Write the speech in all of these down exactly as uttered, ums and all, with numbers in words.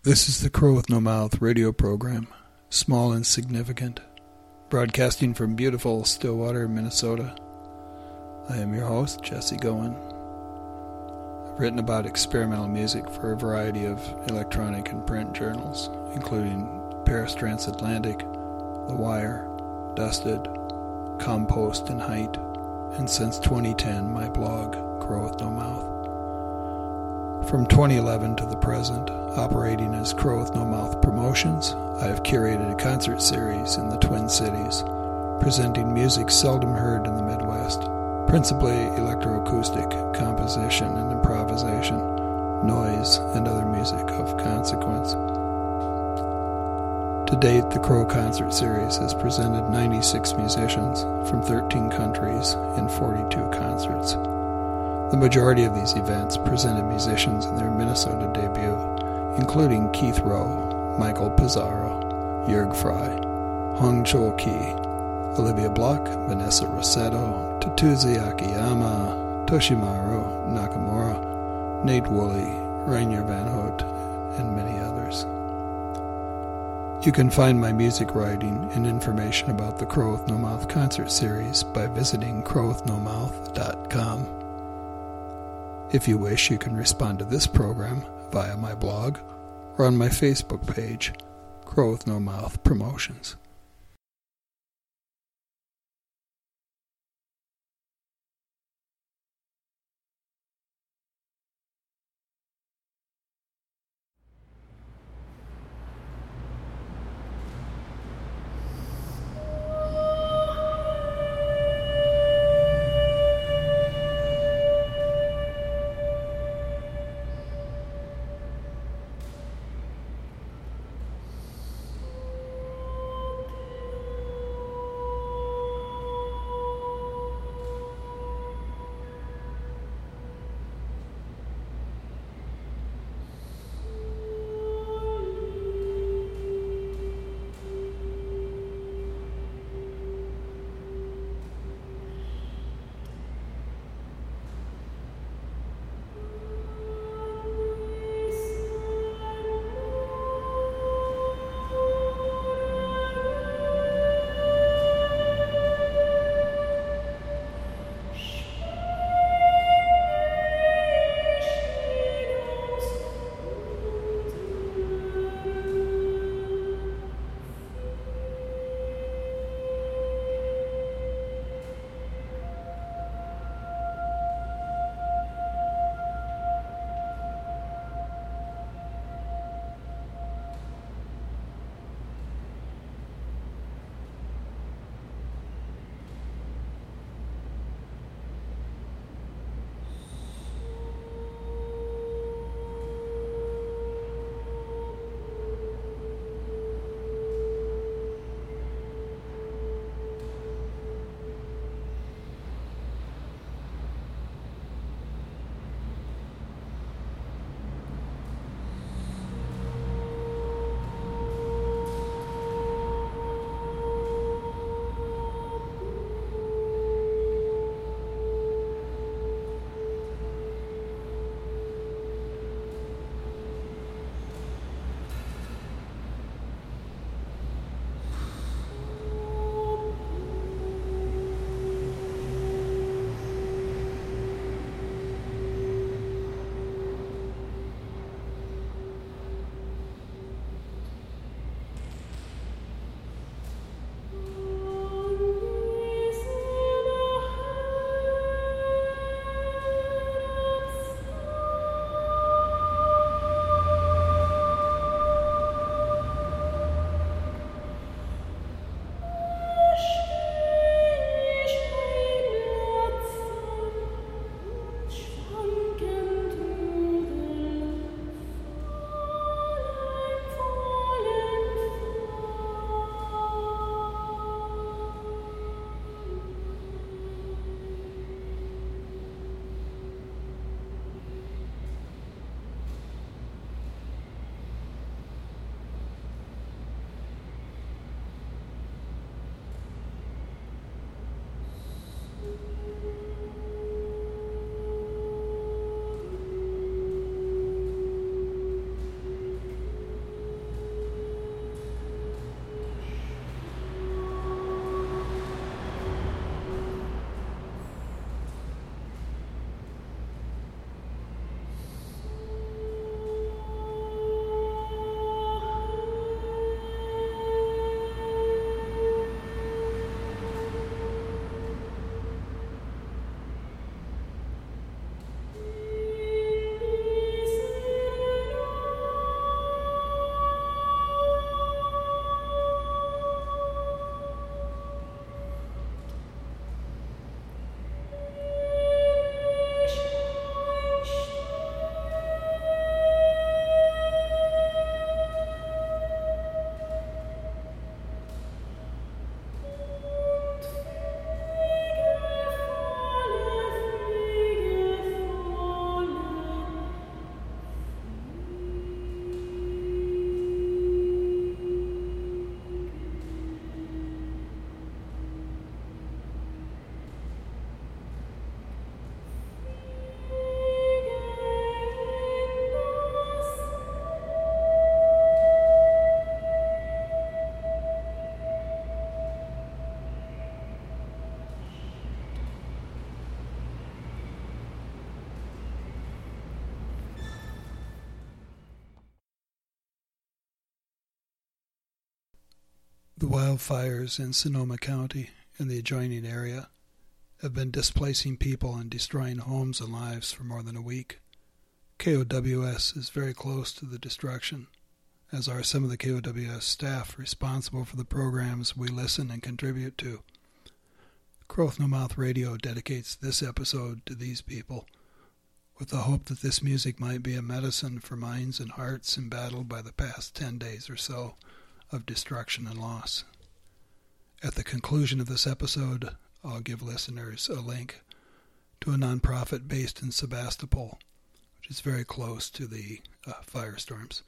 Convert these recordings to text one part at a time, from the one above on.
This is the Crow with No Mouth radio program, small and significant, broadcasting from beautiful Stillwater, Minnesota. I am your host, Jesse Goen. I've written about experimental music for a variety of electronic and print journals, including Paris Transatlantic, The Wire, Dusted, Compost and Height, and since twenty ten, my blog, Crow with No Mouth. From twenty eleven to the present, operating as Crow with No Mouth Promotions, I have curated a concert series in the Twin Cities, presenting music seldom heard in the Midwest, principally electroacoustic, composition and improvisation, noise, and other music of consequence. To date, the Crow Concert Series has presented ninety-six musicians from thirteen countries in forty-two concerts. The majority of these events presented musicians in their Minnesota debut, including Keith Rowe, Michael Pizarro, Jörg Frey, Hong Chol Ki, Olivia Block, Vanessa Rossetto, Tatsuya Akiyama, Toshimaru Nakamura, Nate Woolley, Rainier Van Hout, and many others. You can find my music writing and information about the Crow with No Mouth concert series by visiting crow with no mouth dot com. If you wish, you can respond to this program via my blog or on my Facebook page, Crow with No Mouth Promotions. The wildfires in Sonoma County and the adjoining area have been displacing people and destroying homes and lives for more than a week. K O W S is very close to the destruction, as are some of the K O W S staff responsible for the programs we listen and contribute to. Crow with No Mouth Radio dedicates this episode to these people, with the hope that this music might be a medicine for minds and hearts embattled by the past ten days or so of destruction and loss. At the conclusion of this episode, I'll give listeners a link to a nonprofit based in Sebastopol, which is very close to the uh, firestorms.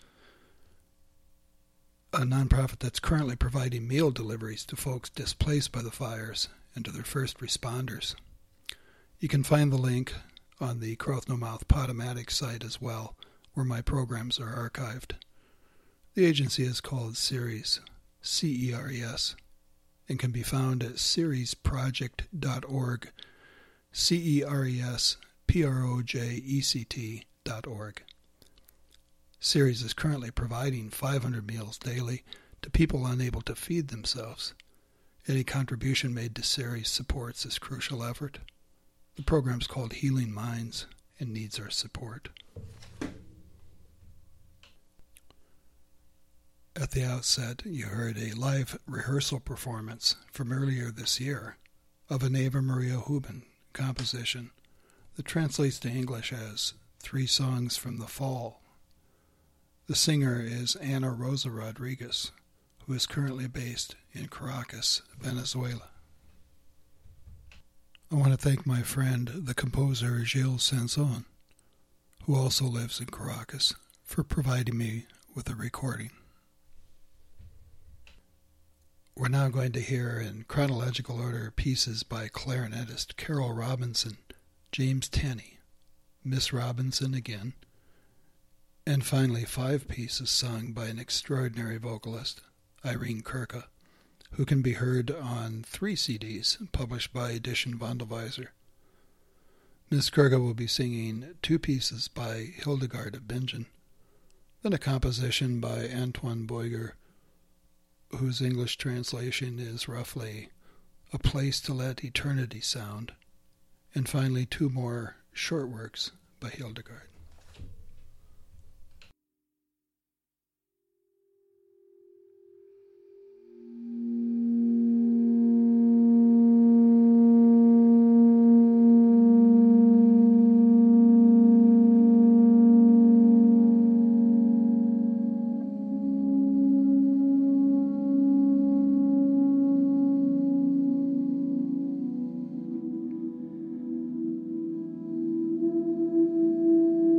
A nonprofit that's currently providing meal deliveries to folks displaced by the fires and to their first responders. You can find the link on the Crow with No Mouth Podomatic site as well, where my programs are archived. The agency is called Ceres, C E R E S, and can be found at ceres project dot org, C E R E S P R O J E C T dot org. Ceres is currently providing five hundred meals daily to people unable to feed themselves. Any contribution made to Ceres supports this crucial effort. The program is called Healing Minds and needs our support. At the outset, you heard a live rehearsal performance from earlier this year of an Eva Maria Hubin composition that translates to English as Three Songs from the Fall. The singer is Ana Rosa Rodriguez, who is currently based in Caracas, Venezuela. I want to thank my friend, the composer Gilles Sanson, who also lives in Caracas, for providing me with a recording. We're now going to hear in chronological order pieces by clarinetist Carol Robinson, James Tenney, Miss Robinson again, and finally five pieces sung by an extraordinary vocalist, Irene Kirka, who can be heard on three C Ds published by Edition Vondelweiser. Miss Kirka will be singing two pieces by Hildegard of Bingen, then a composition by Antoine Boiger, whose English translation is roughly A Place to Let Eternity Sound, and finally two more short works by Hildegard. Thank you.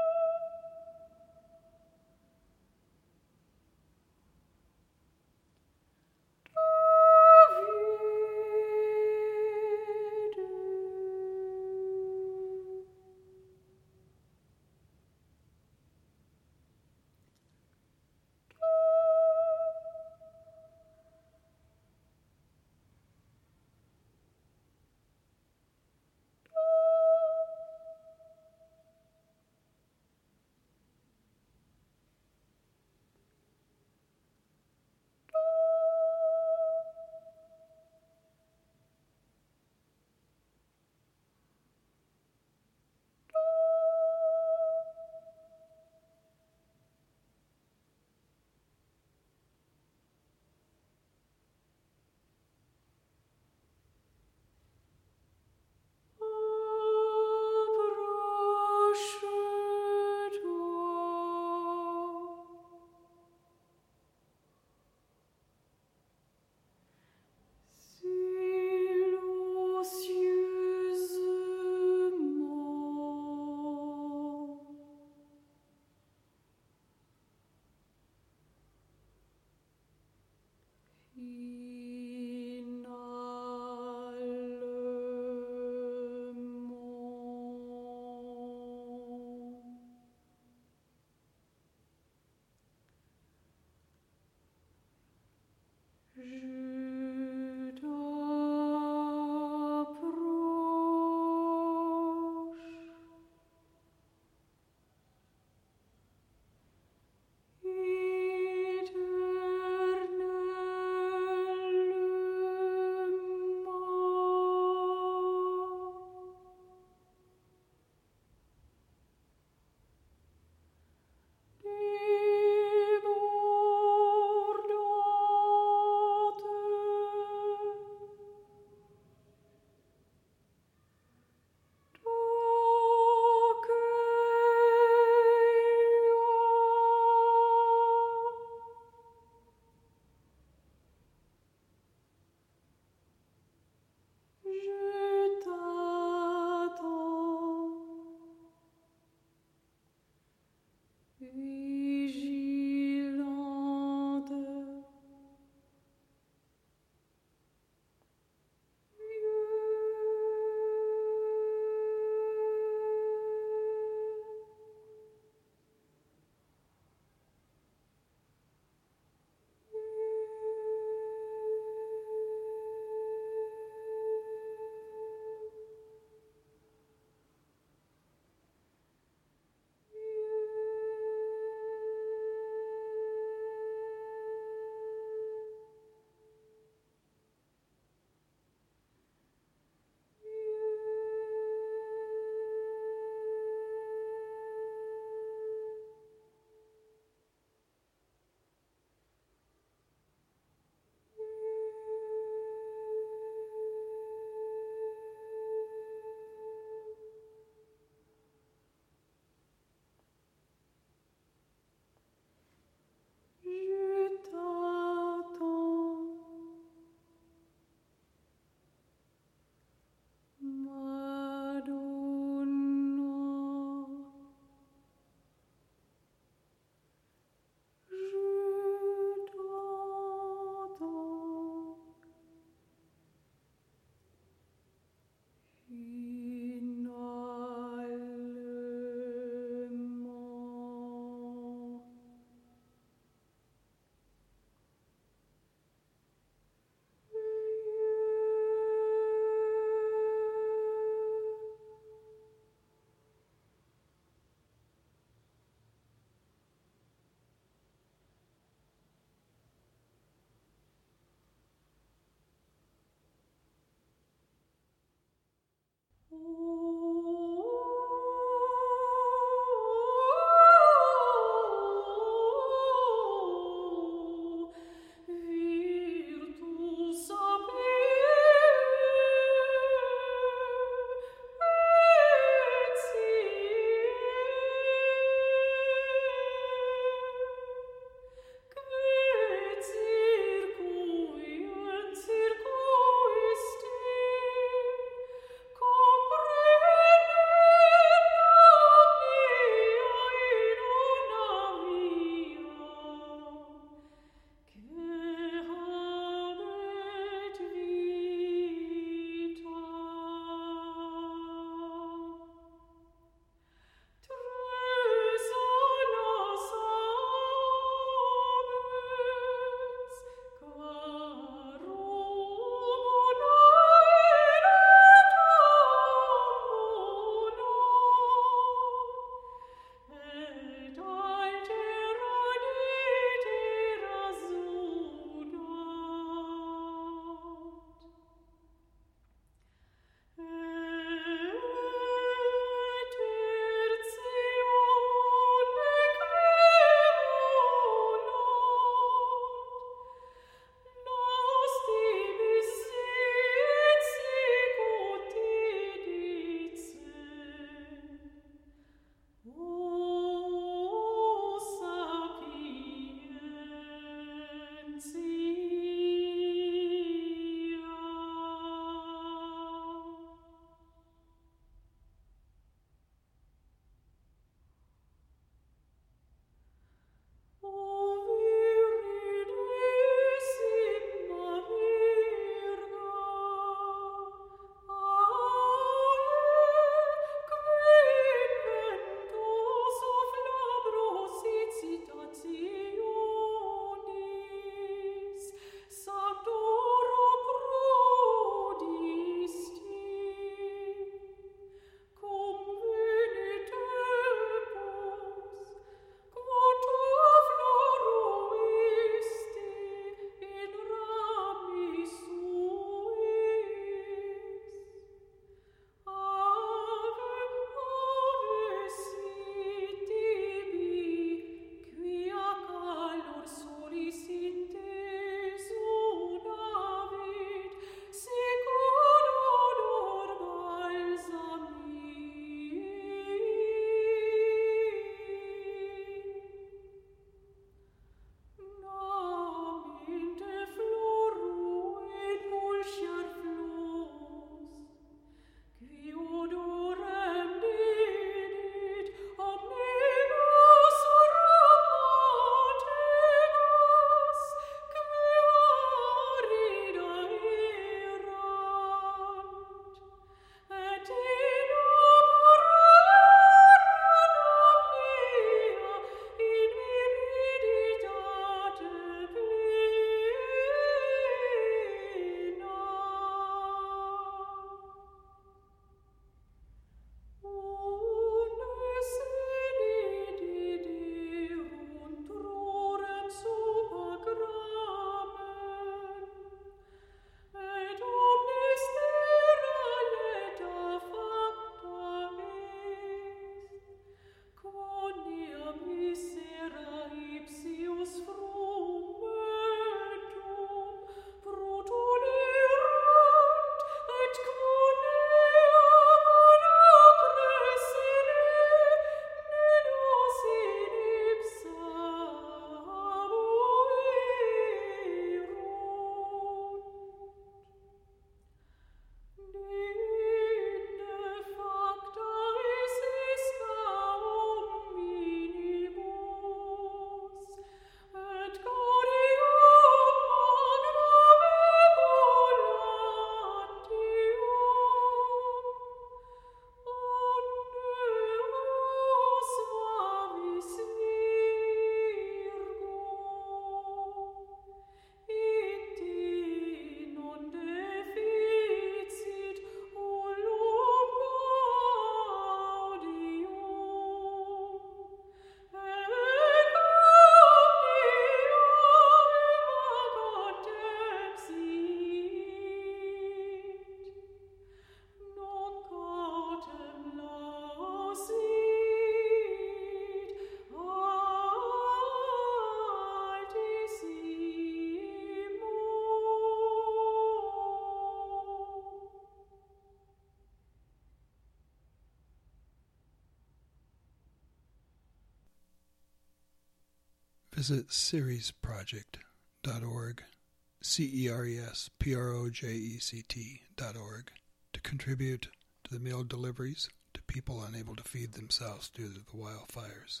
visit ceres project dot org, C E R E S P R O J E C T dot org, to contribute to the meal deliveries to people unable to feed themselves due to the wildfires.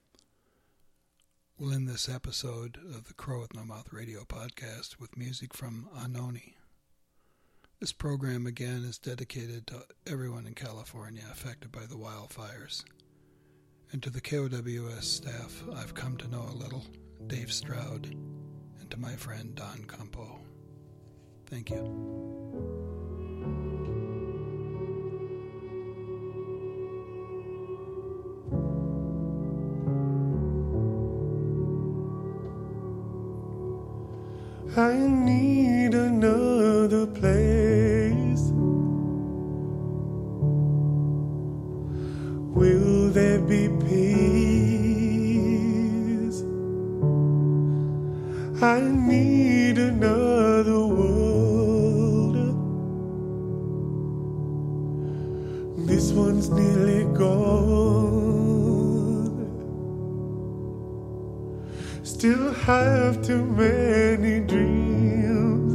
We'll end this episode of the Crow with No Mouth radio podcast with music from Anoni. This program again is dedicated to everyone in California affected by the wildfires. And to the K O W S staff I've come to know a little, Dave Stroud, and to my friend Don Campo. Thank you. I need another place. Will there be peace? I need another world. This one's nearly gone. Still have too many dreams.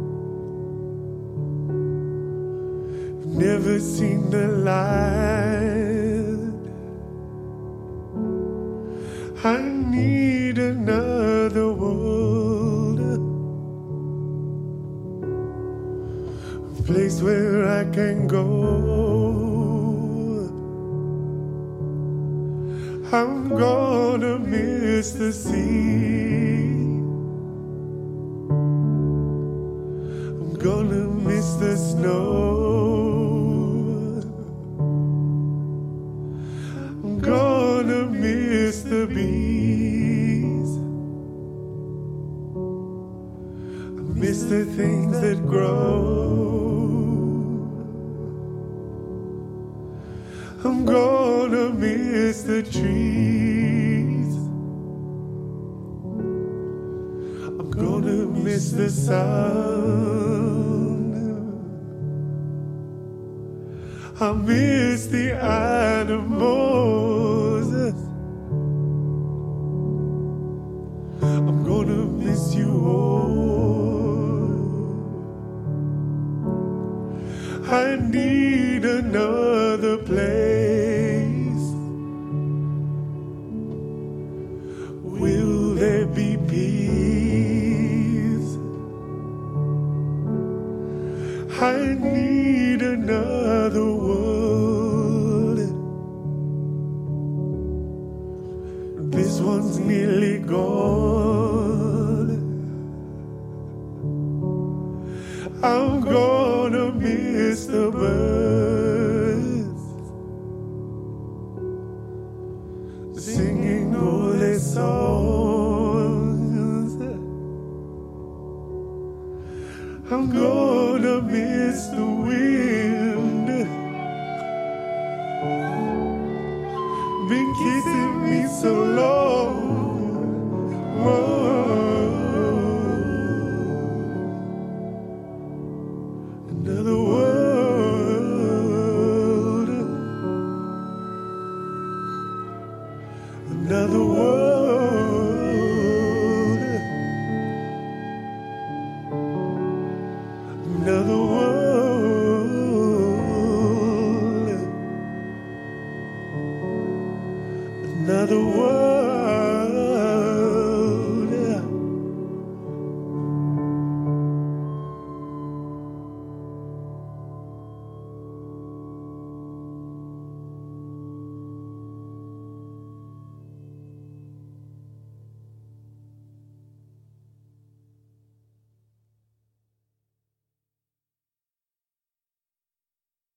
Never seen the light. I need another world, a place where I can go. I'm gonna miss the sea. I'm gonna miss the snow. I'm gonna miss the bees. I miss the things that grow. I'm gonna miss the trees. I'm gonna miss the sun. I miss the animals. I'm gonna miss you all. I need another place. Will there be peace? I need another world. This one's nearly gone. I'm gonna miss the birds singing all their songs. I'm gonna miss the wind, been kissing me so long. Whoa. Another